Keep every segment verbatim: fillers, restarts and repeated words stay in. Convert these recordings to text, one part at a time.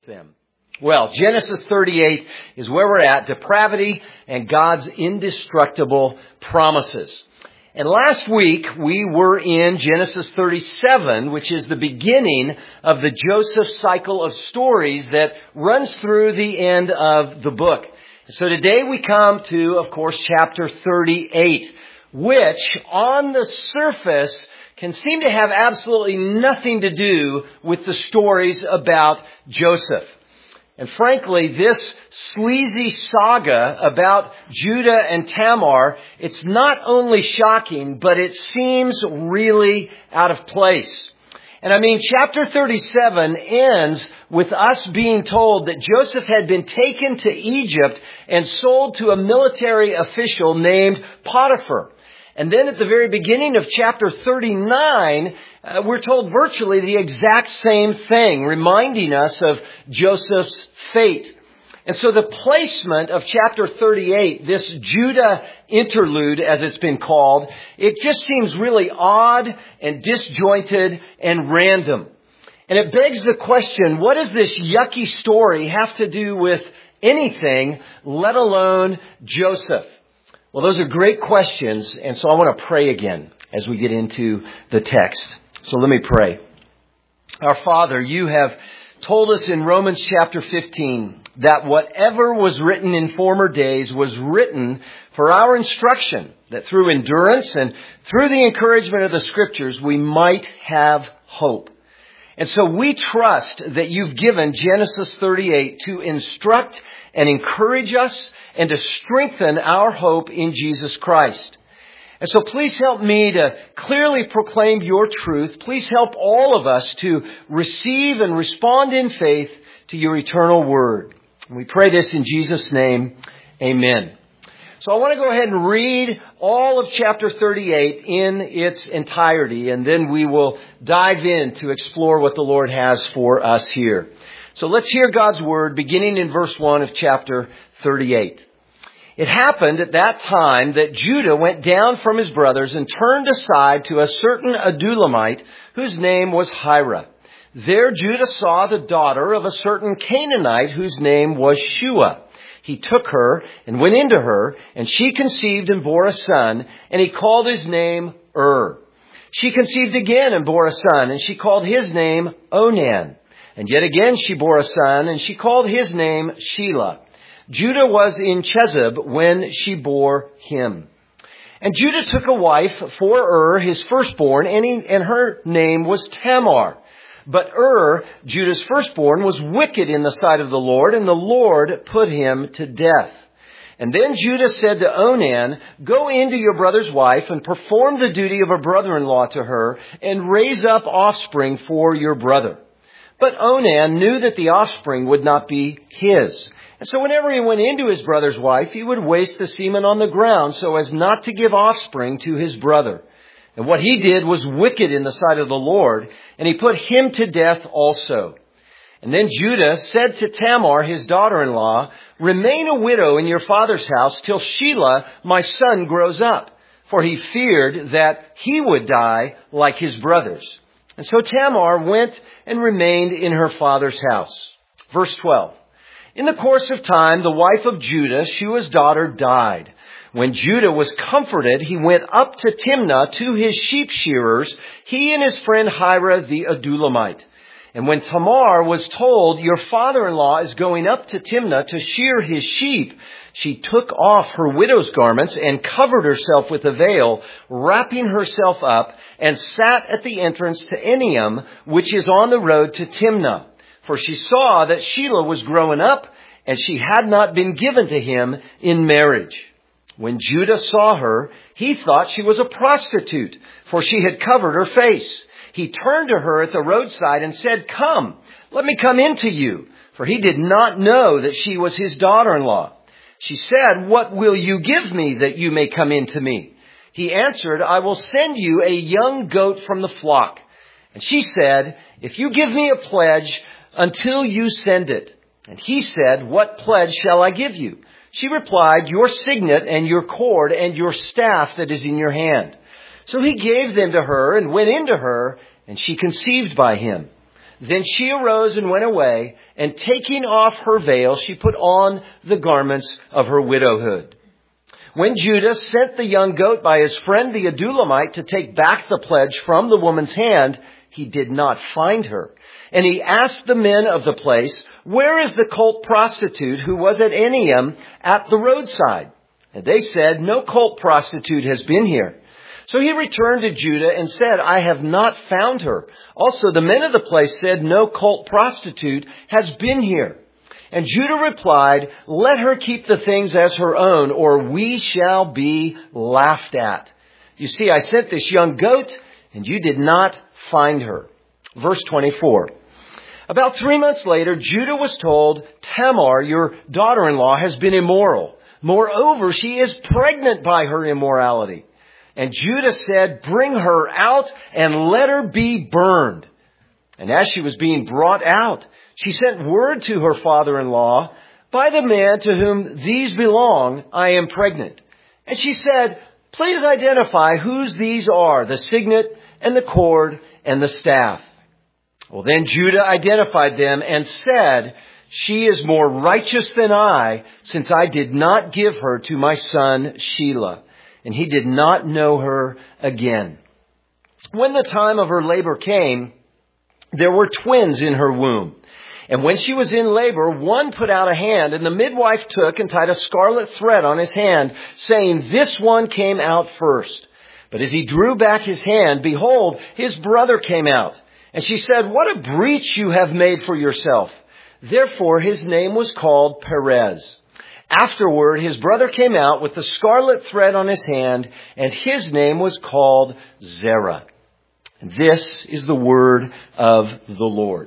them. Well, Genesis thirty-eight is where we're at, depravity and God's indestructible promises. And last week we were in Genesis thirty-seven, which is the beginning of the Joseph cycle of stories that runs through the end of the book. So today we come to, of course, chapter thirty-eight, which on the surface can seem to have absolutely nothing to do with the stories about Joseph. And frankly, this sleazy saga about Judah and Tamar, it's not only shocking, but it seems really out of place. And I mean, chapter thirty-seven ends with us being told that Joseph had been taken to Egypt and sold to a military official named Potiphar. And then at the very beginning of chapter thirty-nine, uh, we're told virtually the exact same thing, reminding us of Joseph's fate. And so the placement of chapter thirty-eight, this Judah interlude, as it's been called, it just seems really odd and disjointed and random. And it begs the question, what does this yucky story have to do with anything, let alone Joseph? Well, those are great questions, and so I want to pray again as we get into the text. So let me pray. Our Father, you have told us in Romans chapter fifteen that whatever was written in former days was written for our instruction, that through endurance and through the encouragement of the Scriptures we might have hope. And so we trust that you've given Genesis thirty-eight to instruct and encourage us and to strengthen our hope in Jesus Christ. And so please help me to clearly proclaim your truth. Please help all of us to receive and respond in faith to your eternal word. And we pray this in Jesus' name. Amen. So I want to go ahead and read all of chapter thirty-eight in its entirety, and then we will dive in to explore what the Lord has for us here. So let's hear God's word beginning in verse one of chapter thirty-eight. It happened at that time that Judah went down from his brothers and turned aside to a certain Adulamite whose name was Hira. There Judah saw the daughter of a certain Canaanite whose name was Shua. He took her and went into her, and she conceived and bore a son, and he called his name Ur. She conceived again and bore a son, and she called his name Onan. And yet again she bore a son, and she called his name Shelah. Judah was in Chezib when she bore him. And Judah took a wife for Ur, his firstborn, and, he, and her name was Tamar. But Ur, Judah's firstborn, was wicked in the sight of the Lord, and the Lord put him to death. And then Judah said to Onan, "Go into your brother's wife and perform the duty of a brother-in-law to her, and raise up offspring for your brother." But Onan knew that the offspring would not be his. And so whenever he went into his brother's wife, he would waste the semen on the ground so as not to give offspring to his brother. And what he did was wicked in the sight of the Lord, and he put him to death also. And then Judah said to Tamar, his daughter-in-law, "Remain a widow in your father's house till Shelah, my son, grows up." For he feared that he would die like his brothers. And so Tamar went and remained in her father's house. Verse twelve. In the course of time, the wife of Judah, Shua's daughter, died. When Judah was comforted, he went up to Timnah to his sheep shearers, he and his friend Hira the Adulamite. And when Tamar was told, "Your father-in-law is going up to Timnah to shear his sheep," she took off her widow's garments and covered herself with a veil, wrapping herself up, and sat at the entrance to Enaim, which is on the road to Timnah. For she saw that Shelah was growing up, and she had not been given to him in marriage. When Judah saw her, he thought she was a prostitute, for she had covered her face. He turned to her at the roadside and said, "Come, let me come in to you." For he did not know that she was his daughter-in-law. She said, "What will you give me that you may come in to me?" He answered, "I will send you a young goat from the flock." And she said, "If you give me a pledge until you send it." And he said, "What pledge shall I give you?" She replied, "Your signet and your cord and your staff that is in your hand." So he gave them to her and went into her, and she conceived by him. Then she arose and went away, and taking off her veil, she put on the garments of her widowhood. When Judah sent the young goat by his friend the Adullamite to take back the pledge from the woman's hand, he did not find her. And he asked the men of the place, "Where is the cult prostitute who was at Enaim at the roadside?" And they said, "No cult prostitute has been here." So he returned to Judah and said, "I have not found her." Also the men of the place said, "No cult prostitute has been here." And Judah replied, "Let her keep the things as her own, or we shall be laughed at. You see, I sent this young goat, and you did not find her." Verse twenty-four. About three months later, Judah was told, "Tamar, your daughter-in-law, has been immoral. Moreover, she is pregnant by her immorality." And Judah said, "Bring her out and let her be burned." And as she was being brought out, she sent word to her father-in-law, "By the man to whom these belong, I am pregnant." And she said, "Please identify whose these are, the signet and the cord and the staff." Well, then Judah identified them and said, "She is more righteous than I, since I did not give her to my son Shelah." And he did not know her again. When the time of her labor came, there were twins in her womb. And when she was in labor, one put out a hand, and the midwife took and tied a scarlet thread on his hand, saying, "This one came out first." But as he drew back his hand, behold, his brother came out. And she said, "What a breach you have made for yourself." Therefore his name was called Perez. Afterward, his brother came out with the scarlet thread on his hand, and his name was called Zerah. And this is the word of the Lord.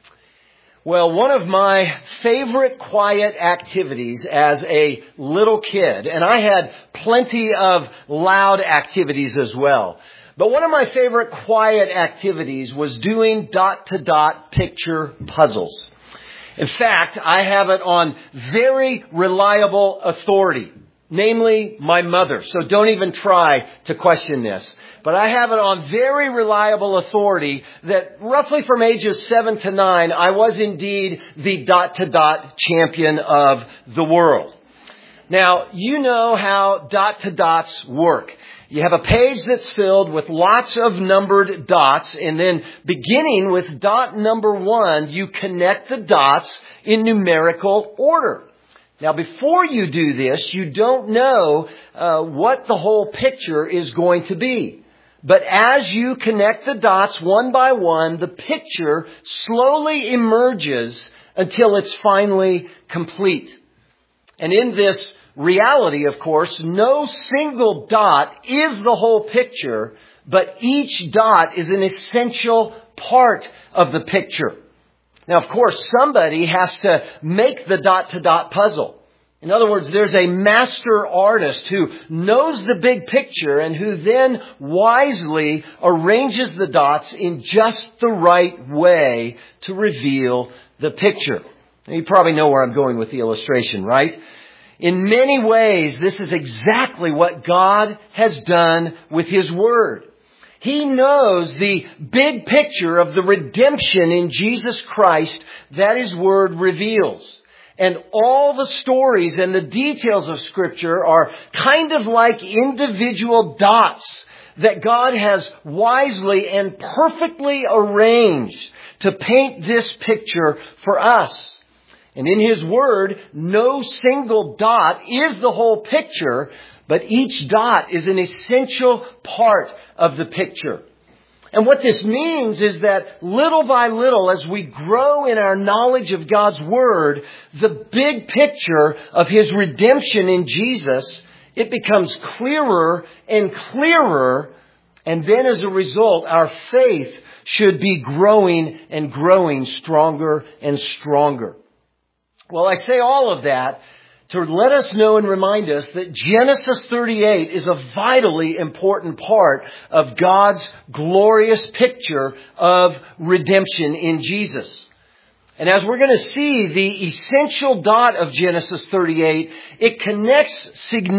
Well, one of my favorite quiet activities as a little kid, and I had plenty of loud activities as well, but one of my favorite quiet activities was doing dot-to-dot picture puzzles. In fact, I have it on very reliable authority, namely my mother. So don't even try to question this. But I have it on very reliable authority that roughly from ages seven to nine, I was indeed the dot-to-dot champion of the world. Now, you know how dot-to-dots work. You have a page that's filled with lots of numbered dots, and then beginning with dot number one, you connect the dots in numerical order. Now, before you do this, you don't know uh, what the whole picture is going to be. But as you connect the dots one by one, the picture slowly emerges until it's finally complete. And in this reality, of course, no single dot is the whole picture, but each dot is an essential part of the picture. Now, of course, somebody has to make the dot-to-dot puzzle. In other words, there's a master artist who knows the big picture and who then wisely arranges the dots in just the right way to reveal the picture. Now, you probably know where I'm going with the illustration, right? In many ways, this is exactly what God has done with His Word. He knows the big picture of the redemption in Jesus Christ that His Word reveals. And all the stories and the details of Scripture are kind of like individual dots that God has wisely and perfectly arranged to paint this picture for us. And in His Word, no single dot is the whole picture, but each dot is an essential part of the picture. And what this means is that little by little, as we grow in our knowledge of God's Word, the big picture of His redemption in Jesus, it becomes clearer and clearer. And then as a result, our faith should be growing and growing stronger and stronger. Well, I say all of that to let us know and remind us that Genesis thirty-eight is a vitally important part of God's glorious picture of redemption in Jesus. And as we're going to see, the essential dot of Genesis thirty-eight, it connects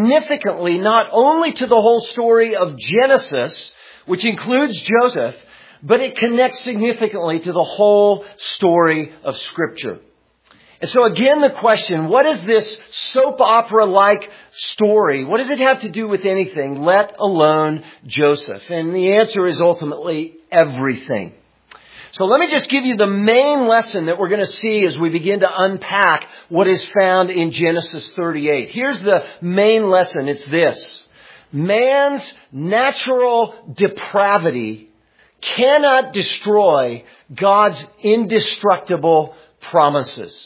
significantly not only to the whole story of Genesis, which includes Joseph, but it connects significantly to the whole story of Scripture. And so again, the question, what is this soap opera-like story? What does it have to do with anything, let alone Joseph? And the answer is ultimately everything. So let me just give you the main lesson that we're going to see as we begin to unpack what is found in Genesis thirty-eight. Here's the main lesson. It's this. Man's natural depravity cannot destroy God's indestructible promises.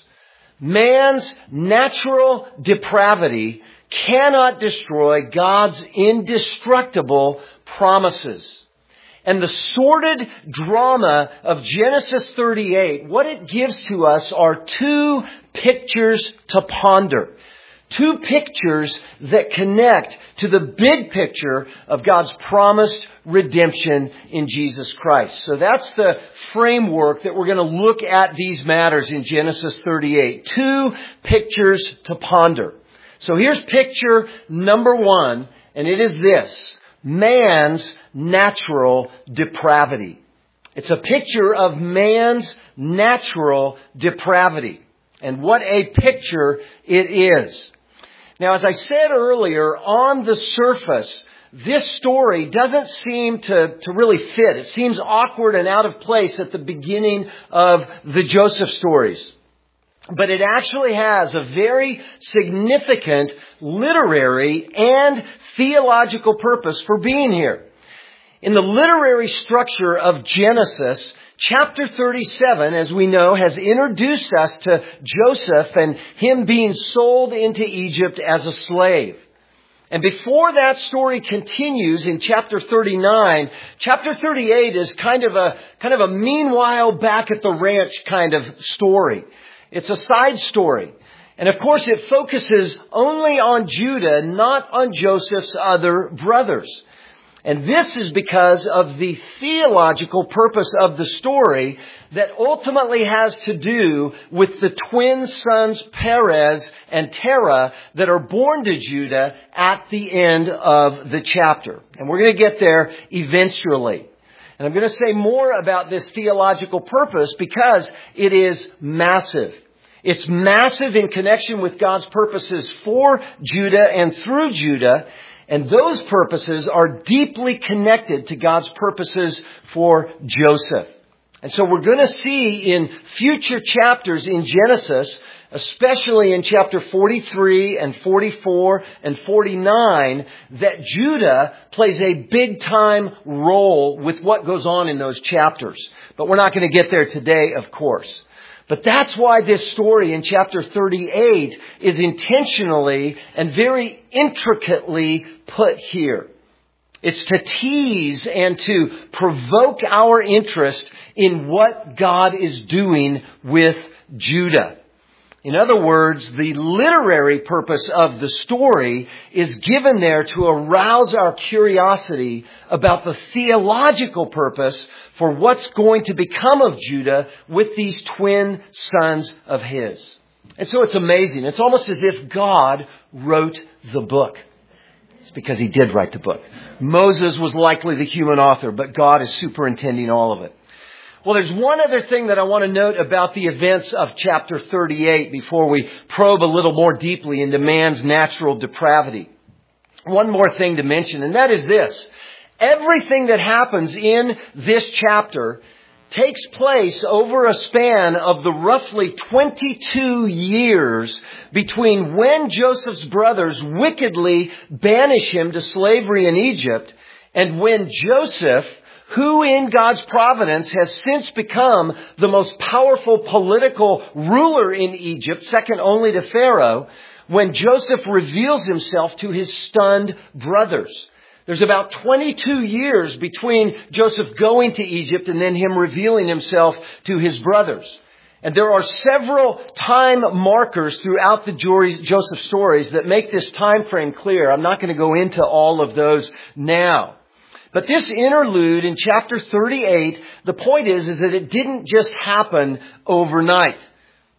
Man's natural depravity cannot destroy God's indestructible promises. And the sordid drama of Genesis thirty-eight, what it gives to us are two pictures to ponder. Two pictures that connect to the big picture of God's promised redemption in Jesus Christ. So that's the framework that we're going to look at these matters in Genesis thirty-eight. Two pictures to ponder. So here's picture number one, and it is this: man's natural depravity. It's a picture of man's natural depravity. And what a picture it is. Now, as I said earlier, on the surface, this story doesn't seem to, to really fit. It seems awkward and out of place at the beginning of the Joseph stories. But it actually has a very significant literary and theological purpose for being here. In the literary structure of Genesis, chapter thirty-seven, as we know, has introduced us to Joseph and him being sold into Egypt as a slave. And before that story continues in chapter thirty-nine, chapter thirty-eight is kind of a, kind of a meanwhile back at the ranch kind of story. It's a side story. And of course it focuses only on Judah, not on Joseph's other brothers. And this is because of the theological purpose of the story that ultimately has to do with the twin sons Perez and Terah that are born to Judah at the end of the chapter. And we're going to get there eventually. And I'm going to say more about this theological purpose because it is massive. It's massive in connection with God's purposes for Judah and through Judah. And those purposes are deeply connected to God's purposes for Joseph. And so we're going to see in future chapters in Genesis, especially in chapter forty-three and forty-four and forty-nine, that Judah plays a big time role with what goes on in those chapters. But we're not going to get there today, of course. But that's why this story in chapter thirty-eight is intentionally and very intricately put here. It's to tease and to provoke our interest in what God is doing with Judah. In other words, the literary purpose of the story is given there to arouse our curiosity about the theological purpose for what's going to become of Judah with these twin sons of his. And so it's amazing. It's almost as if God wrote the book. It's because he did write the book. Moses was likely the human author, but God is superintending all of it. Well, there's one other thing that I want to note about the events of chapter thirty-eight before we probe a little more deeply into man's natural depravity. One more thing to mention, and that is this. Everything that happens in this chapter takes place over a span of the roughly twenty-two years between when Joseph's brothers wickedly banish him to slavery in Egypt and when Joseph, who in God's providence has since become the most powerful political ruler in Egypt, second only to Pharaoh, when Joseph reveals himself to his stunned brothers. There's about twenty-two years between Joseph going to Egypt and then him revealing himself to his brothers. And there are several time markers throughout the Joseph stories that make this time frame clear. I'm not going to go into all of those now. But this interlude in chapter thirty-eight, the point is, is that it didn't just happen overnight.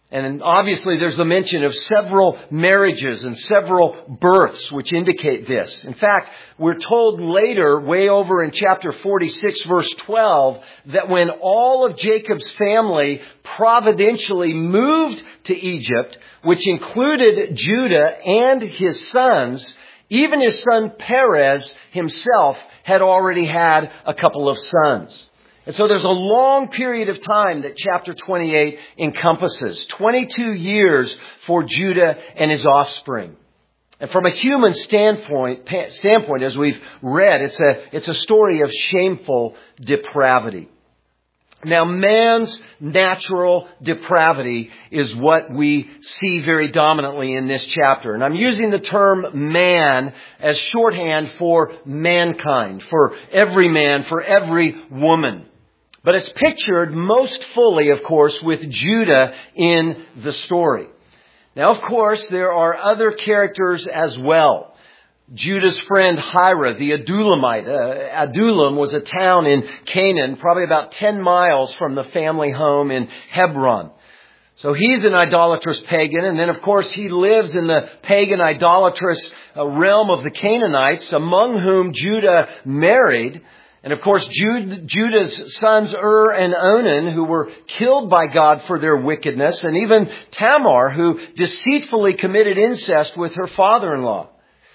And obviously there's the mention of several marriages and several births which indicate this. In fact, we're told later, way over in chapter forty-six, verse twelve, that when all of Jacob's family providentially moved to Egypt, which included Judah and his sons, even his son Perez himself had already had a couple of sons. And so there's a long period of time that chapter twenty-eight encompasses. twenty-two years for Judah and his offspring. And from a human standpoint, standpoint, as we've read, it's a, it's a story of shameful depravity. Now, man's natural depravity is what we see very dominantly in this chapter. And I'm using the term man as shorthand for mankind, for every man, for every woman. But it's pictured most fully, of course, with Judah in the story. Now, of course, there are other characters as well. Judah's friend Hira, the Adullamite. Uh, Adullam was a town in Canaan, probably about ten miles from the family home in Hebron. So he's an idolatrous pagan, and then of course he lives in the pagan idolatrous uh, realm of the Canaanites, among whom Judah married. And of course, Jude, Judah's sons Ur and Onan, who were killed by God for their wickedness, and even Tamar, who deceitfully committed incest with her father-in-law.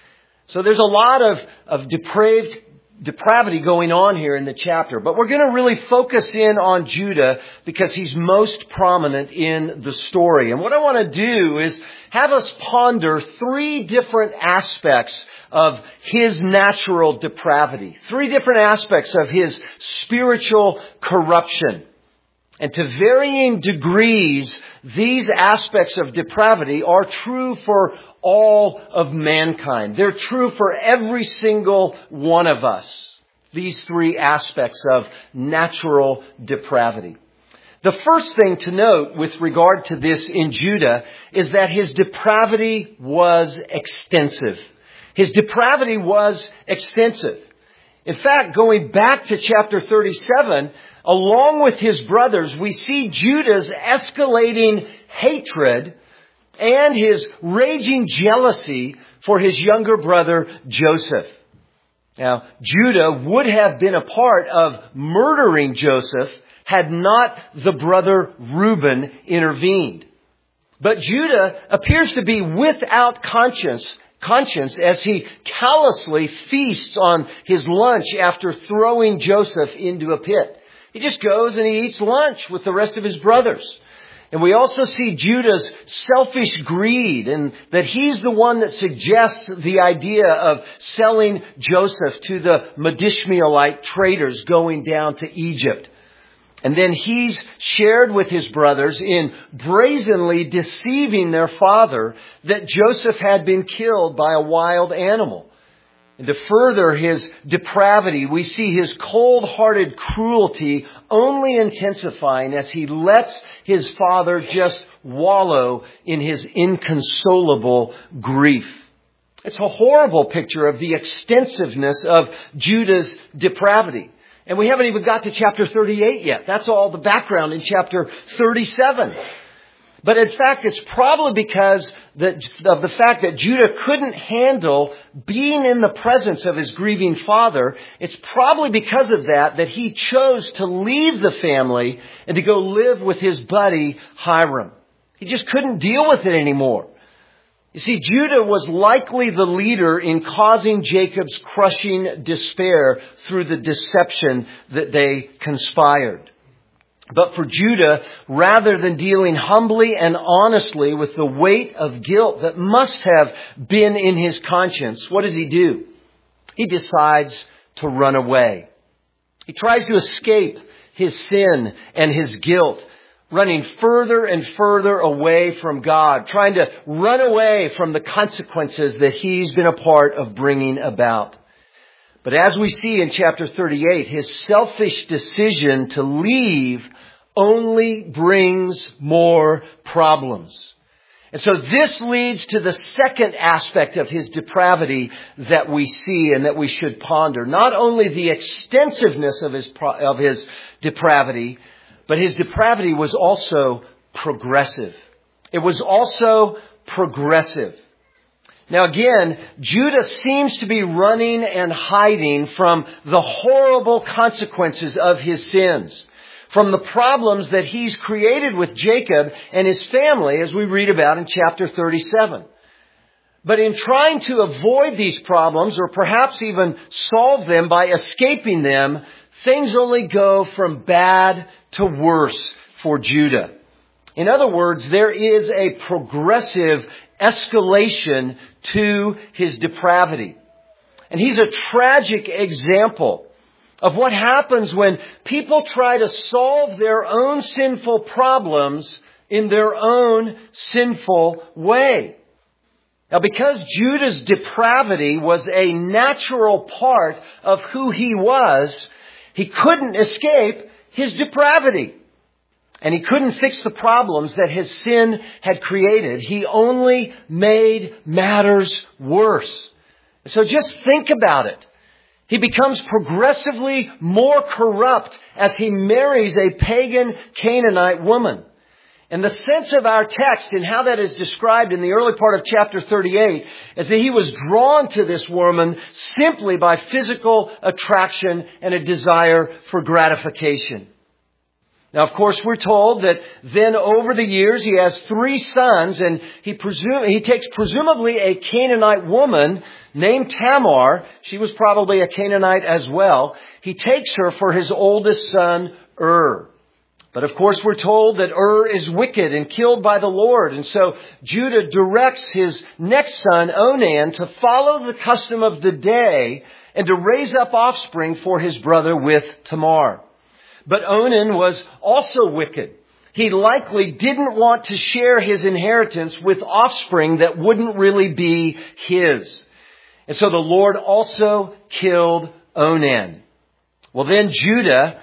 So there's a lot of, of depraved depravity going on here in the chapter. But we're going to really focus in on Judah because he's most prominent in the story. And what I want to do is have us ponder three different aspects of his natural depravity. Three different aspects of his spiritual corruption. And to varying degrees, these aspects of depravity are true for all of mankind. They're true for every single one of us. These three aspects of natural depravity. The first thing to note with regard to this in Judah is that his depravity was extensive. His depravity was extensive. In fact, going back to chapter thirty-seven, along with his brothers, we see Judah's escalating hatred and his raging jealousy for his younger brother Joseph. Now, Judah would have been a part of murdering Joseph had not the brother Reuben intervened. But Judah appears to be without conscience, conscience as he callously feasts on his lunch after throwing Joseph into a pit. He just goes and he eats lunch with the rest of his brothers. And we also see Judah's selfish greed, and that he's the one that suggests the idea of selling Joseph to the Madishmaelite traders going down to Egypt. And then he's shared with his brothers in brazenly deceiving their father that Joseph had been killed by a wild animal. And to further his depravity, we see his cold-hearted cruelty only intensifying as he lets his father just wallow in his inconsolable grief. It's a horrible picture of the extensiveness of Judah's depravity. And we haven't even got to chapter thirty-eight yet. That's all the background in chapter thirty-seven. But in fact, it's probably because that, of the fact that Judah couldn't handle being in the presence of his grieving father. It's probably because of that that he chose to leave the family and to go live with his buddy Hiram. He just couldn't deal with it anymore. You see, Judah was likely the leader in causing Jacob's crushing despair through the deception that they conspired. But for Judah, rather than dealing humbly and honestly with the weight of guilt that must have been in his conscience, what does he do? He decides to run away. He tries to escape his sin and his guilt, running further and further away from God, trying to run away from the consequences that he's been a part of bringing about. But as we see in chapter thirty-eight, his selfish decision to leave only brings more problems. And so this leads to the second aspect of his depravity that we see and that we should ponder. Not only the extensiveness of his, of his depravity, but his depravity was also progressive. It was also progressive. Now again, Judah seems to be running and hiding from the horrible consequences of his sins, from the problems that he's created with Jacob and his family, as we read about in chapter thirty-seven. But in trying to avoid these problems, or perhaps even solve them by escaping them, things only go from bad to worse for Judah. In other words, there is a progressive escalation to his depravity. And he's a tragic example of what happens when people try to solve their own sinful problems in their own sinful way. Now, because Judah's depravity was a natural part of who he was, he couldn't escape his depravity. And he couldn't fix the problems that his sin had created. He only made matters worse. So just think about it. He becomes progressively more corrupt as he marries a pagan Canaanite woman. And the sense of our text and how that is described in the early part of chapter thirty-eight is that he was drawn to this woman simply by physical attraction and a desire for gratification. Now, of course, we're told that then over the years he has three sons, and he presume he takes presumably a Canaanite woman named Tamar. She was probably a Canaanite as well. He takes her for his oldest son, Ur. But of course, we're told that Ur is wicked and killed by the Lord. And so Judah directs his next son, Onan, to follow the custom of the day and to raise up offspring for his brother with Tamar. But Onan was also wicked. He likely didn't want to share his inheritance with offspring that wouldn't really be his. And so the Lord also killed Onan. Well, then Judah,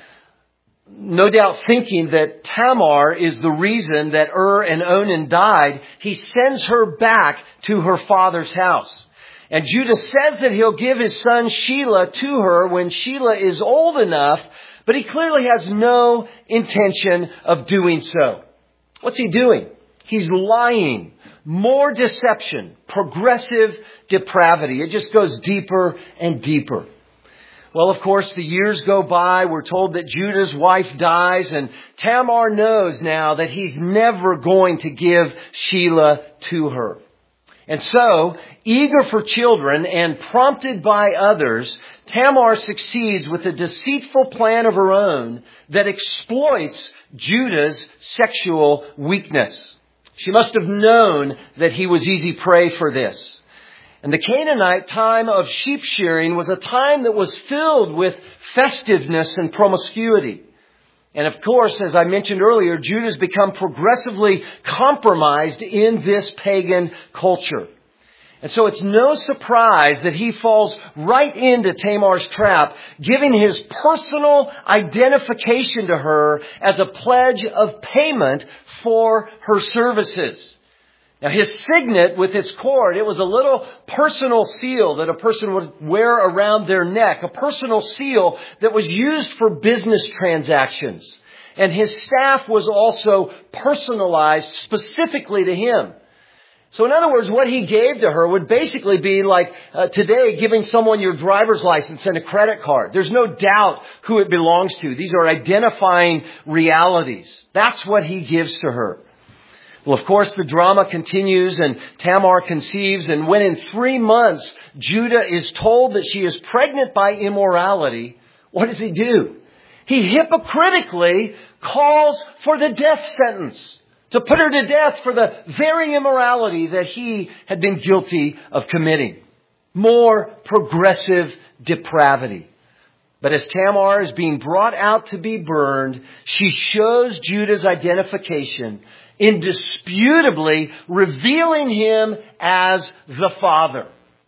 no doubt thinking that Tamar is the reason that Ur and Onan died, he sends her back to her father's house. And Judah says that he'll give his son Shelah to her when Shelah is old enough, but he clearly has no intention of doing so. What's he doing? He's lying. More deception. Progressive depravity. It just goes deeper and deeper. Well, of course, the years go by. We're told that Judah's wife dies, and Tamar knows now that he's never going to give Shelah to her. And so, eager for children and prompted by others, Tamar succeeds with a deceitful plan of her own that exploits Judah's sexual weakness. She must have known that he was easy prey for this. And the Canaanite time of sheep shearing was a time that was filled with festiveness and promiscuity. And of course, as I mentioned earlier, Judah's become progressively compromised in this pagan culture. And so it's no surprise that he falls right into Tamar's trap, giving his personal identification to her as a pledge of payment for her services. Now, his signet with its cord, it was a little personal seal that a person would wear around their neck, a personal seal that was used for business transactions. And his staff was also personalized specifically to him. So in other words, what he gave to her would basically be like uh, today giving someone your driver's license and a credit card. There's no doubt who it belongs to. These are identifying realities. That's what he gives to her. Well, of course, the drama continues and Tamar conceives. And when in three months, Judah is told that she is pregnant by immorality, what does he do? He hypocritically calls for the death sentence to put her to death for the very immorality that he had been guilty of committing. More progressive depravity. But as Tamar is being brought out to be burned, she shows Judah's identification, indisputably revealing him as the father.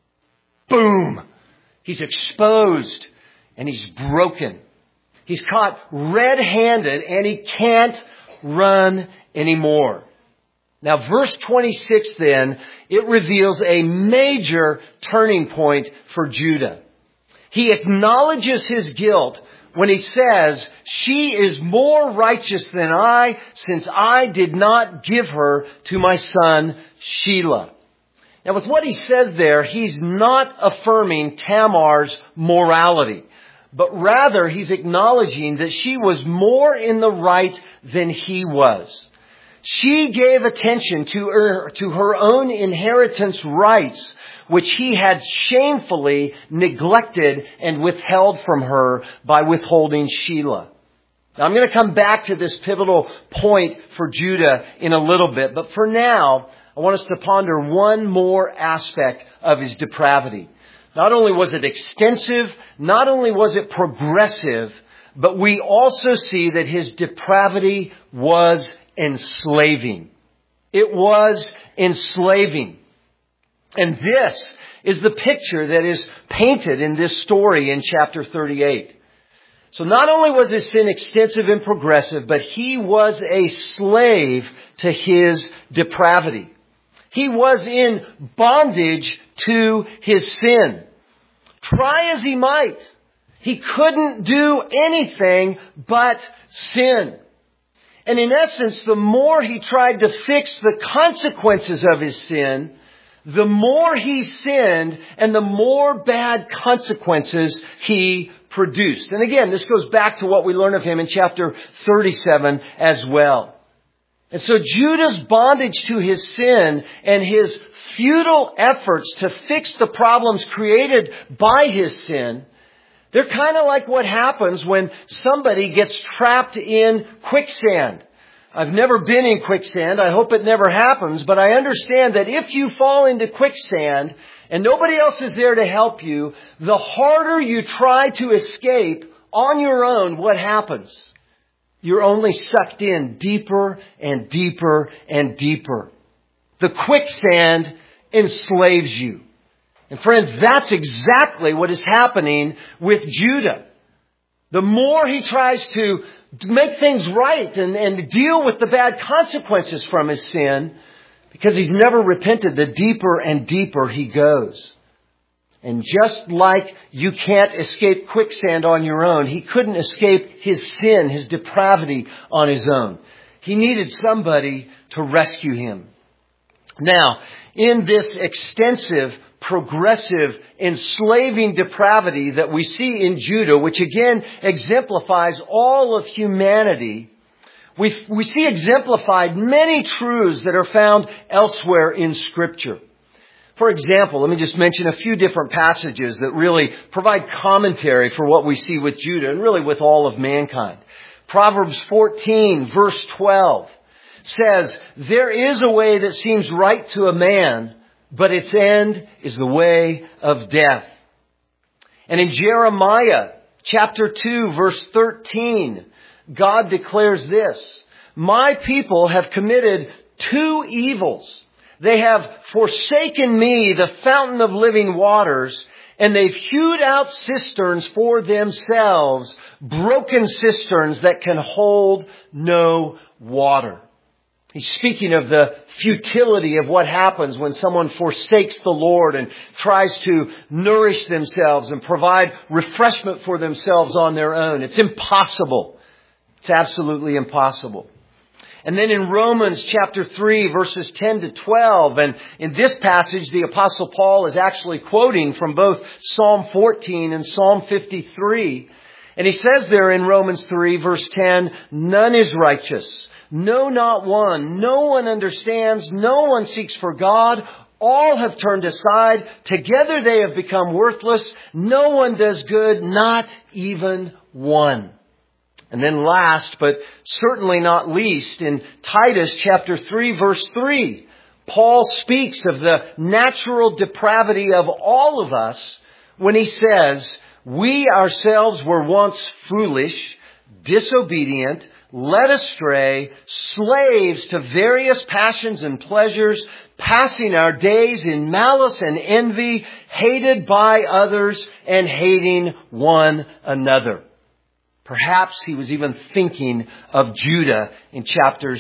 Boom! He's exposed and he's broken. He's caught red-handed and he can't run anymore. Now, verse twenty-six then, it reveals a major turning point for Judah. He acknowledges his guilt when he says, "She is more righteous than I, since I did not give her to my son Shelah." Now, with what he says there, he's not affirming Tamar's morality, but rather he's acknowledging that she was more in the right than he was. She gave attention to her, to her own inheritance rights, which he had shamefully neglected and withheld from her by withholding Shelah. Now, I'm going to come back to this pivotal point for Judah in a little bit, but for now, I want us to ponder one more aspect of his depravity. Not only was it extensive, not only was it progressive, but we also see that his depravity was enslaving. It was enslaving. And this is the picture that is painted in this story in chapter thirty-eight. So not only was his sin extensive and progressive, but he was a slave to his depravity. He was in bondage to his sin. Try as he might, he couldn't do anything but sin. And in essence, the more he tried to fix the consequences of his sin, the more he sinned and the more bad consequences he produced. And again, this goes back to what we learn of him in chapter thirty-seven as well. And so Judah's bondage to his sin and his futile efforts to fix the problems created by his sin, they're kind of like what happens when somebody gets trapped in quicksand. I've never been in quicksand. I hope it never happens. But I understand that if you fall into quicksand and nobody else is there to help you, the harder you try to escape on your own, what happens? You're only sucked in deeper and deeper and deeper. The quicksand enslaves you. And friends, that's exactly what is happening with Judah. The more he tries to make things right and, and deal with the bad consequences from his sin, because he's never repented, the deeper and deeper he goes. And just like you can't escape quicksand on your own, he couldn't escape his sin, his depravity on his own. He needed somebody to rescue him. Now, in this extensive, progressive, enslaving depravity that we see in Judah, which again exemplifies all of humanity, we, we see exemplified many truths that are found elsewhere in Scripture. For example, let me just mention a few different passages that really provide commentary for what we see with Judah and really with all of mankind. Proverbs fourteen, verse twelve says, "There is a way that seems right to a man, but its end is the way of death." And in Jeremiah chapter two, verse thirteen, God declares this, "My people have committed two evils. They have forsaken me, the fountain of living waters, and they've hewed out cisterns for themselves, broken cisterns that can hold no water." He's speaking of the futility of what happens when someone forsakes the Lord and tries to nourish themselves and provide refreshment for themselves on their own. It's impossible. It's absolutely impossible. And then in Romans chapter three, verses ten to twelve, and in this passage, the Apostle Paul is actually quoting from both Psalm fourteen and Psalm fifty-three. And he says there in Romans three, verse ten, "None is righteous. No, not one. No one understands. No one seeks for God. All have turned aside. Together they have become worthless. No one does good, not even one." And then last, but certainly not least, in Titus chapter three, verse three, Paul speaks of the natural depravity of all of us when he says, "We ourselves were once foolish, disobedient, led astray, slaves to various passions and pleasures, passing our days in malice and envy, hated by others and hating one another." Perhaps he was even thinking of Judah in chapters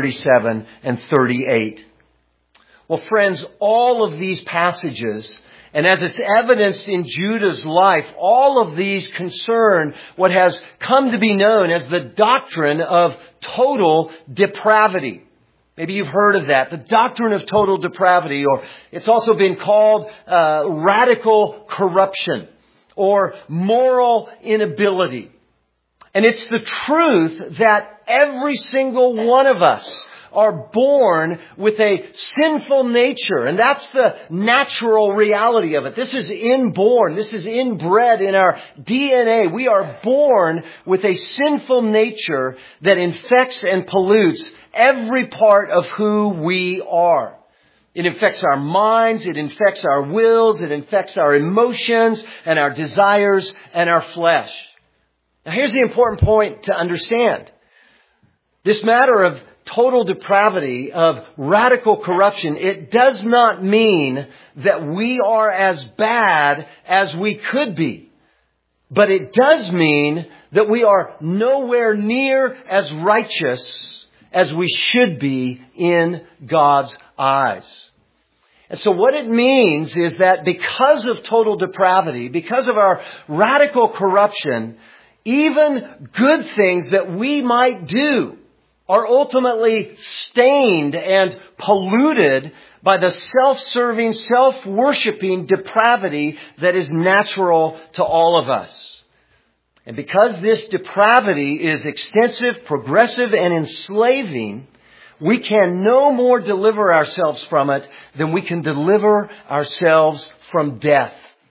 thirty-seven and thirty-eight. Well, friends, all of these passages And as it's evidenced in Judah's life, all of these concern what has come to be known as the doctrine of total depravity. Maybe you've heard of that, the doctrine of total depravity, or it's also been called uh, radical corruption or moral inability. And it's the truth that every single one of us are born with a sinful nature. And that's the natural reality of it. This is inborn. This is inbred in our D N A. We are born with a sinful nature that infects and pollutes every part of who we are. It infects our minds. It infects our wills. It infects our emotions and our desires and our flesh. Now, here's the important point to understand. This matter of total depravity, of radical corruption, it does not mean that we are as bad as we could be. But it does mean that we are nowhere near as righteous as we should be in God's eyes. And so what it means is that because of total depravity, because of our radical corruption, even good things that we might do are ultimately stained and polluted by the self-serving, self-worshipping depravity that is natural to all of us. And because this depravity is extensive, progressive, and enslaving, we can no more deliver ourselves from it than we can deliver ourselves from death.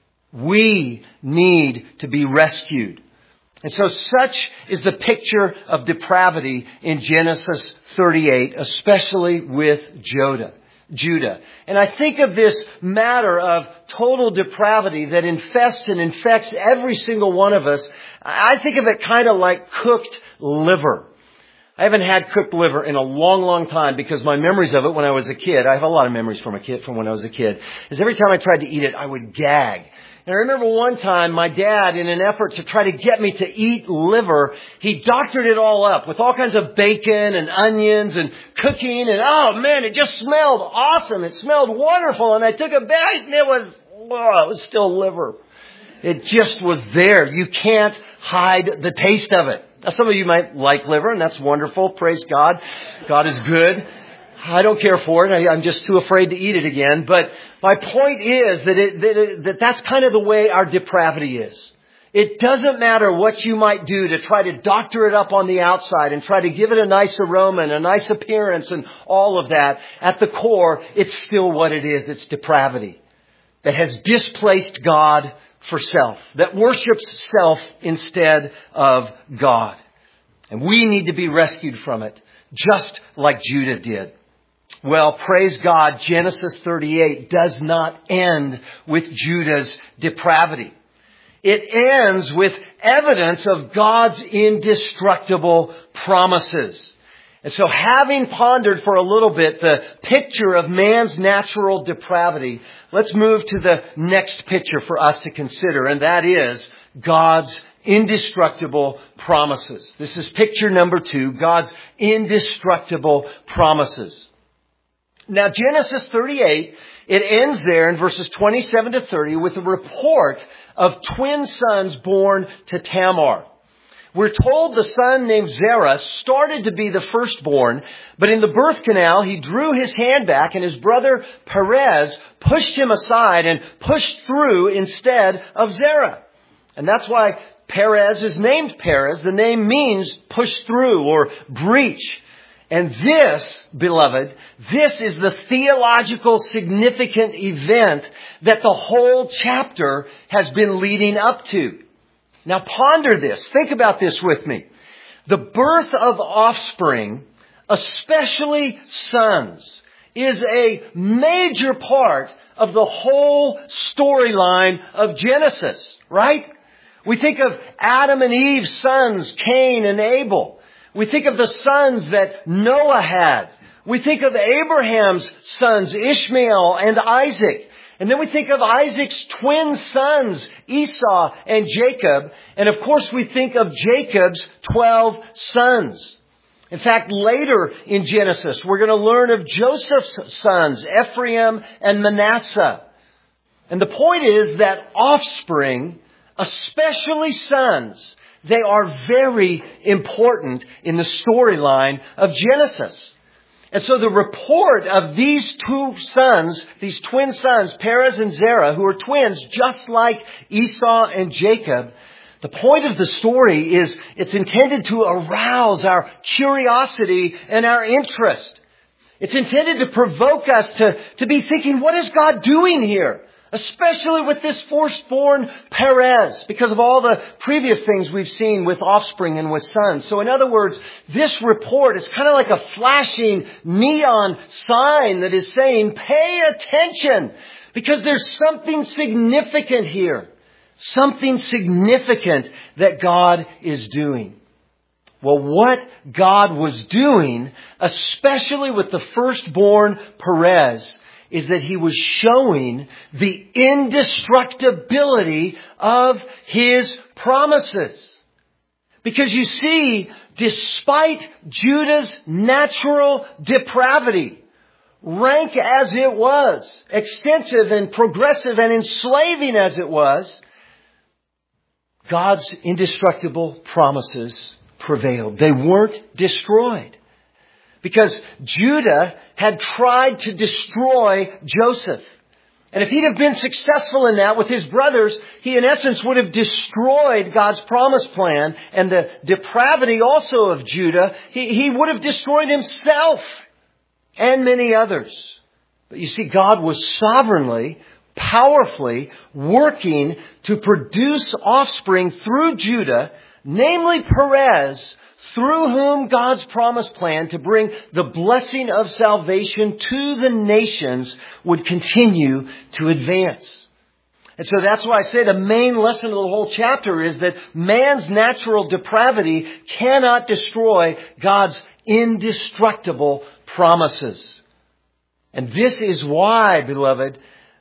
We need to be rescued. And so such is the picture of depravity in Genesis thirty-eight, especially with Judah. Judah. And I think of this matter of total depravity that infests and infects every single one of us. I think of it kind of like cooked liver. I haven't had cooked liver in a long, long time because my memories of it when I was a kid, I have a lot of memories from a kid, from when I was a kid, is every time I tried to eat it, I would gag. And I remember one time my dad, in an effort to try to get me to eat liver, he doctored it all up with all kinds of bacon and onions and cooking. And oh man, it just smelled awesome. It smelled wonderful. And I took a bite and it was, oh, it was still liver. It just was there. You can't hide the taste of it. Now, some of you might like liver, and that's wonderful. Praise God. God is good. I don't care for it. I, I'm just too afraid to eat it again. But my point is that, it, that, it, that that's kind of the way our depravity is. It doesn't matter what you might do to try to doctor it up on the outside and try to give it a nice aroma and a nice appearance and all of that. At the core, it's still what it is. It's depravity that has displaced God for self, that worships self instead of God. And we need to be rescued from it, just like Judah did. Well, praise God, Genesis thirty-eight does not end with Judah's depravity. It ends with evidence of God's indestructible promises. And so having pondered for a little bit the picture of man's natural depravity, let's move to the next picture for us to consider, and that is God's indestructible promises. This is picture number two, God's indestructible promises. Now, Genesis thirty-eight, it ends there in verses twenty-seven to thirty with a report of twin sons born to Tamar. We're told the son named Zerah started to be the firstborn, but in the birth canal, he drew his hand back and his brother Perez pushed him aside and pushed through instead of Zerah. And that's why Perez is named Perez. The name means push through or breach. And this, beloved, this is the theological significant event that the whole chapter has been leading up to. Now ponder this. Think about this with me. The birth of offspring, especially sons, is a major part of the whole storyline of Genesis, right? We think of Adam and Eve's sons, Cain and Abel. We think of the sons that Noah had. We think of Abraham's sons, Ishmael and Isaac. And then we think of Isaac's twin sons, Esau and Jacob. And of course we think of Jacob's twelve sons. In fact, later in Genesis, we're going to learn of Joseph's sons, Ephraim and Manasseh. And the point is that offspring, especially sons, they are very important in the storyline of Genesis. And so the report of these two sons, these twin sons, Perez and Zerah, who are twins just like Esau and Jacob, the point of the story is it's intended to arouse our curiosity and our interest. It's intended to provoke us to, to be thinking, what is God doing here? Especially with this firstborn Perez, because of all the previous things we've seen with offspring and with sons. So in other words, this report is kind of like a flashing neon sign that is saying, pay attention, because there's something significant here. Something significant that God is doing. Well, what God was doing, especially with the firstborn Perez, is that He was showing the indestructibility of His promises. Because you see, despite Judah's natural depravity, rank as it was, extensive and progressive and enslaving as it was, God's indestructible promises prevailed. They weren't destroyed. Because Judah had tried to destroy Joseph. And if he'd have been successful in that with his brothers, he in essence would have destroyed God's promise plan and the depravity also of Judah. He, he would have destroyed himself and many others. But you see, God was sovereignly, powerfully working to produce offspring through Judah, namely Perez, through whom God's promise plan to bring the blessing of salvation to the nations would continue to advance. And so that's why I say the main lesson of the whole chapter is that man's natural depravity cannot destroy God's indestructible promises. And this is why, beloved,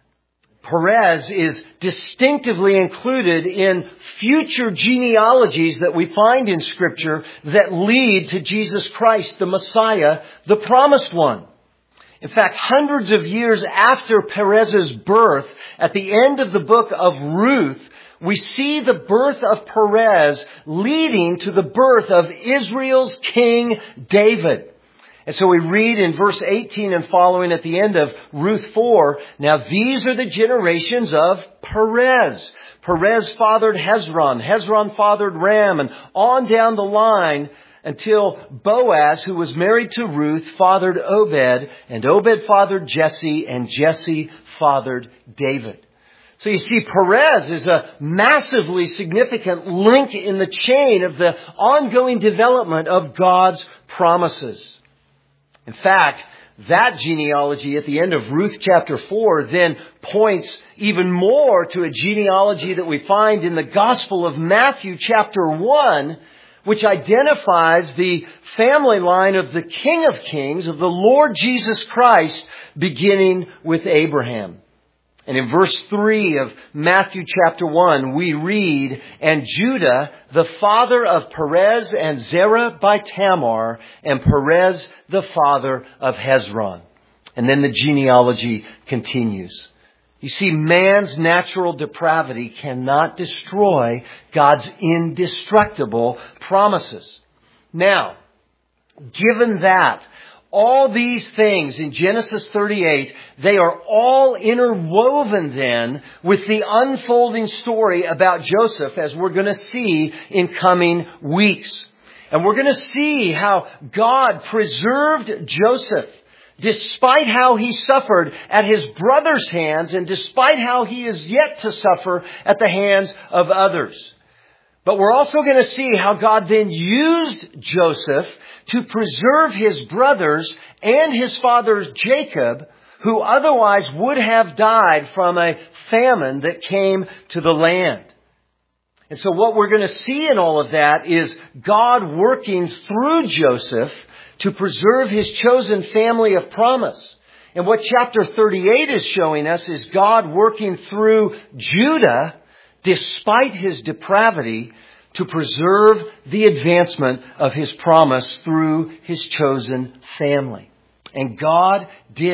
Perez is distinctively included in future genealogies that we find in Scripture that lead to Jesus Christ, the Messiah, the promised one. In fact, hundreds of years after Perez's birth, at the end of the book of Ruth, we see the birth of Perez leading to the birth of Israel's king David. And so we read in verse eighteen and following at the end of Ruth four, now these are the generations of Perez. Perez fathered Hezron. Hezron fathered Ram, and on down the line until Boaz, who was married to Ruth, fathered Obed, and Obed fathered Jesse, and Jesse fathered David. So you see, Perez is a massively significant link in the chain of the ongoing development of God's promises. In fact, that genealogy at the end of Ruth chapter four then points even more to a genealogy that we find in the Gospel of Matthew chapter one, which identifies the family line of the King of Kings, of the Lord Jesus Christ, beginning with Abraham. And in verse three of Matthew chapter one, we read, and Judah, the father of Perez and Zerah by Tamar, and Perez, the father of Hezron. And then the genealogy continues. You see, man's natural depravity cannot destroy God's indestructible promises. Now, given that, all these things in Genesis thirty-eight, they are all interwoven then with the unfolding story about Joseph, as we're going to see in coming weeks. And we're going to see how God preserved Joseph despite how he suffered at his brother's hands and despite how he is yet to suffer at the hands of others. But we're also going to see how God then used Joseph to preserve his brothers and his father Jacob, who otherwise would have died from a famine that came to the land. And so what we're going to see in all of that is God working through Joseph to preserve his chosen family of promise. And what chapter thirty-eight is showing us is God working through Judah, despite his depravity, to preserve the advancement of his promise through his chosen family. And God did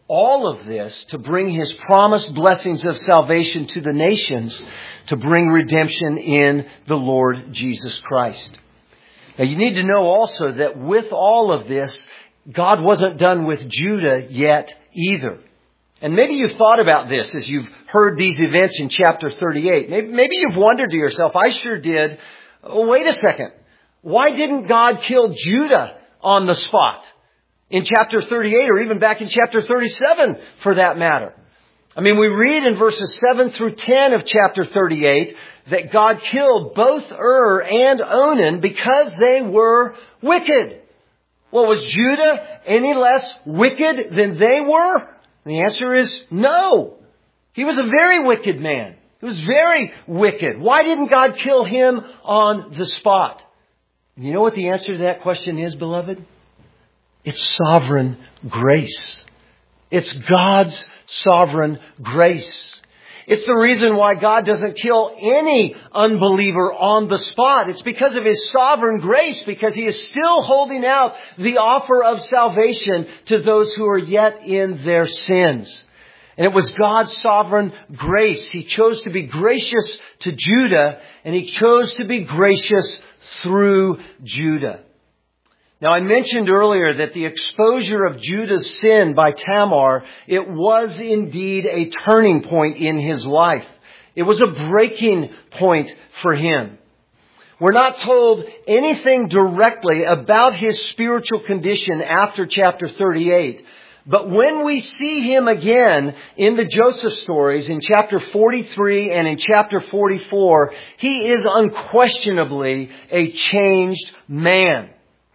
All of this to bring His promised blessings of salvation to the nations, to bring redemption in the Lord Jesus Christ. Now you need to know also that with all of this, God wasn't done with Judah yet either. And maybe you've thought about this as you've heard these events in chapter thirty-eight. Maybe, maybe you've wondered to yourself, I sure did, oh, wait a second. Why didn't God kill Judah on the spot in chapter thirty-eight or even back in chapter thirty-seven for that matter? I mean, we read in verses seven through ten of chapter thirty-eight that God killed both Ur and Onan because they were wicked. Well, was Judah any less wicked than they were? And the answer is no. He was a very wicked man. He was very wicked. Why didn't God kill him on the spot? You know what the answer to that question is, beloved? It's sovereign grace. It's God's sovereign grace. It's the reason why God doesn't kill any unbeliever on the spot. It's because of His sovereign grace, because He is still holding out the offer of salvation to those who are yet in their sins. And it was God's sovereign grace. He chose to be gracious to Judah, and He chose to be gracious through Judah. Now, I mentioned earlier that the exposure of Judah's sin by Tamar, it was indeed a turning point in his life. It was a breaking point for him. We're not told anything directly about his spiritual condition after chapter thirty-eight. But when we see him again in the Joseph stories in chapter forty-three and in chapter forty-four, he is unquestionably a changed man.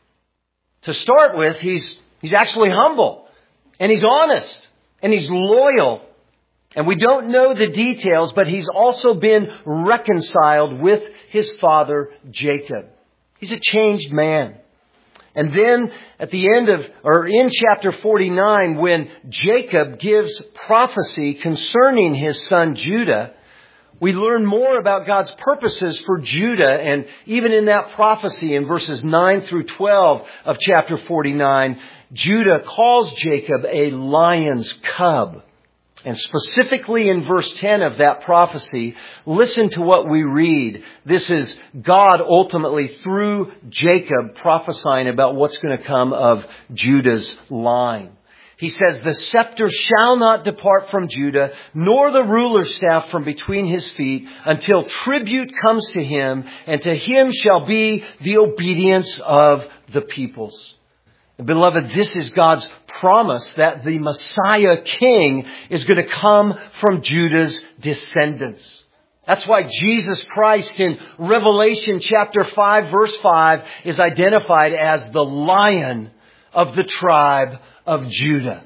To start with, he's, he's actually humble, and he's honest, and he's loyal. And we don't know the details, but he's also been reconciled with his father, Jacob. He's a changed man. And then at the end of, or in chapter forty-nine, when Jacob gives prophecy concerning his son Judah, we learn more about God's purposes for Judah. And even in that prophecy in verses nine through twelve of chapter forty-nine, Judah calls Jacob a lion's cub. And specifically in verse ten of that prophecy, listen to what we read. This is God ultimately through Jacob prophesying about what's going to come of Judah's line. He says, "The scepter shall not depart from Judah, nor the ruler's staff from between his feet, until tribute comes to him, and to him shall be the obedience of the peoples." And beloved, this is God's promise that the Messiah King is going to come from Judah's descendants. That's why Jesus Christ in Revelation chapter five, verse five, is identified as the Lion of the tribe of Judah.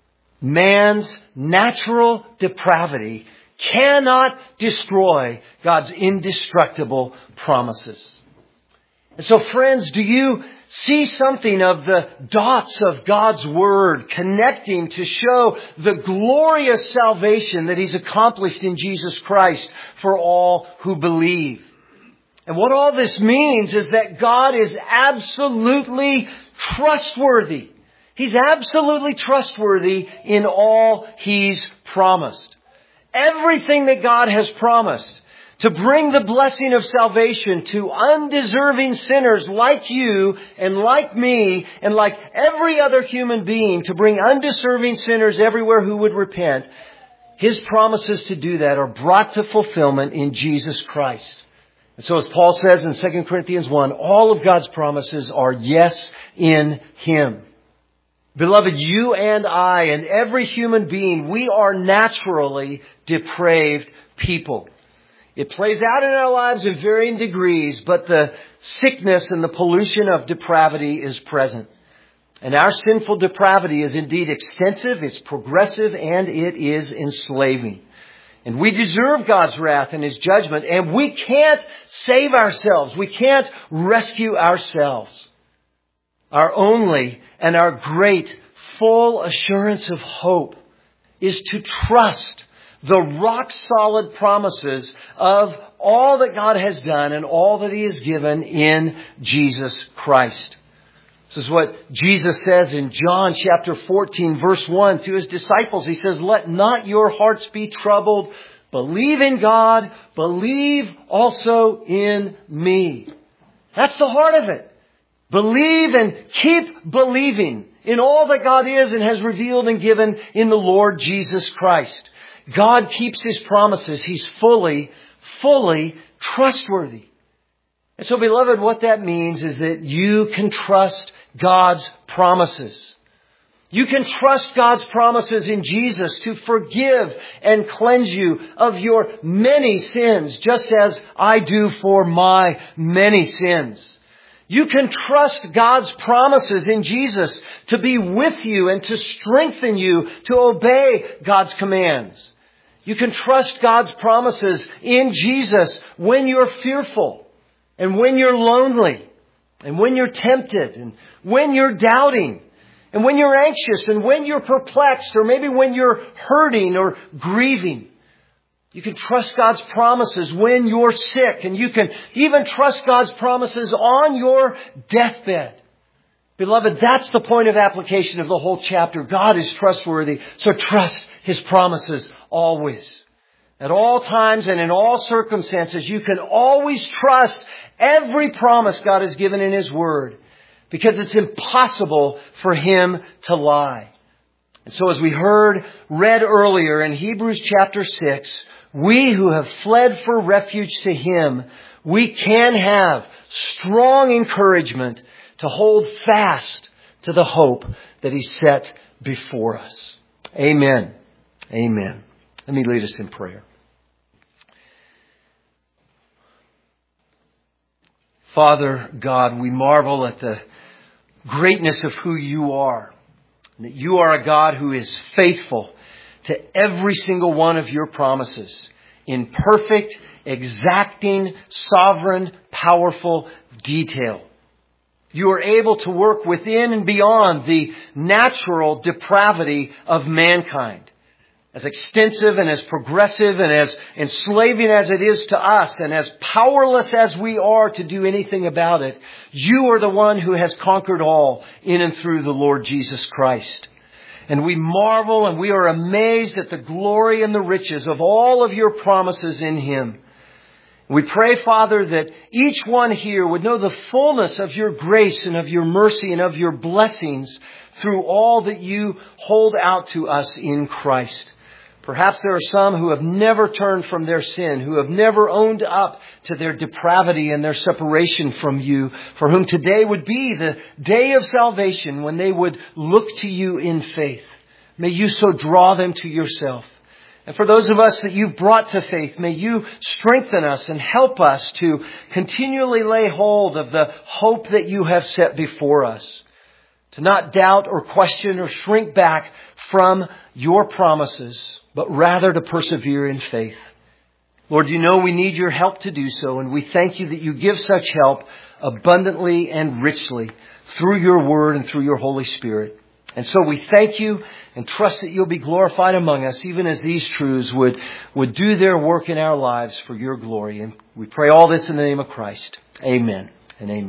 Man's natural depravity cannot destroy God's indestructible promises. And so, friends, do you see something of the dots of God's Word connecting to show the glorious salvation that He's accomplished in Jesus Christ for all who believe? And what all this means is that God is absolutely trustworthy. He's absolutely trustworthy in all He's promised. Everything that God has promised to bring the blessing of salvation to undeserving sinners like you and like me and like every other human being, to bring undeserving sinners everywhere who would repent, His promises to do that are brought to fulfillment in Jesus Christ. And so as Paul says in Second Corinthians one, all of God's promises are yes in Him. Beloved, you and I and every human being, we are naturally depraved people. It plays out in our lives in varying degrees, but the sickness and the pollution of depravity is present. And our sinful depravity is indeed extensive, it's progressive, and it is enslaving. And we deserve God's wrath and His judgment, and we can't save ourselves. We can't rescue ourselves. Our only and our great full assurance of hope is to trust the rock-solid promises of all that God has done and all that He has given in Jesus Christ. This is what Jesus says in John chapter fourteen, verse one to His disciples. He says, "Let not your hearts be troubled. Believe in God. Believe also in me." That's the heart of it. Believe and keep believing in all that God is and has revealed and given in the Lord Jesus Christ. God keeps His promises. He's fully, fully trustworthy. And so, beloved, what that means is that you can trust God's promises. You can trust God's promises in Jesus to forgive and cleanse you of your many sins, just as I do for my many sins. You can trust God's promises in Jesus to be with you and to strengthen you to obey God's commands. You can trust God's promises in Jesus when you're fearful and when you're lonely and when you're tempted and when you're doubting and when you're anxious and when you're perplexed or maybe when you're hurting or grieving. You can trust God's promises when you're sick, and you can even trust God's promises on your deathbed. Beloved, that's the point of application of the whole chapter. God is trustworthy, so trust His promises always. At all times and in all circumstances, you can always trust every promise God has given in His Word, because it's impossible for Him to lie. And so as we heard, read earlier in Hebrews chapter six, we who have fled for refuge to Him, we can have strong encouragement to hold fast to the hope that He set before us. Amen. Amen. Let me lead us in prayer. Father God, we marvel at the greatness of who You are. And that You are a God who is faithful to every single one of Your promises in perfect, exacting, sovereign, powerful detail. You are able to work within and beyond the natural depravity of mankind. As extensive and as progressive and as enslaving as it is to us, and as powerless as we are to do anything about it, You are the one who has conquered all in and through the Lord Jesus Christ. And we marvel and we are amazed at the glory and the riches of all of Your promises in Him. We pray, Father, that each one here would know the fullness of Your grace and of Your mercy and of Your blessings through all that You hold out to us in Christ. Perhaps there are some who have never turned from their sin, who have never owned up to their depravity and their separation from You, for whom today would be the day of salvation when they would look to You in faith. May You so draw them to Yourself. And for those of us that You've brought to faith, may You strengthen us and help us to continually lay hold of the hope that You have set before us. To not doubt or question or shrink back from Your promises, but rather to persevere in faith. Lord, You know we need Your help to do so, and we thank You that You give such help abundantly and richly through Your Word and through Your Holy Spirit. And so we thank You and trust that You'll be glorified among us, even as these truths would, would do their work in our lives for Your glory. And we pray all this in the name of Christ. Amen and amen.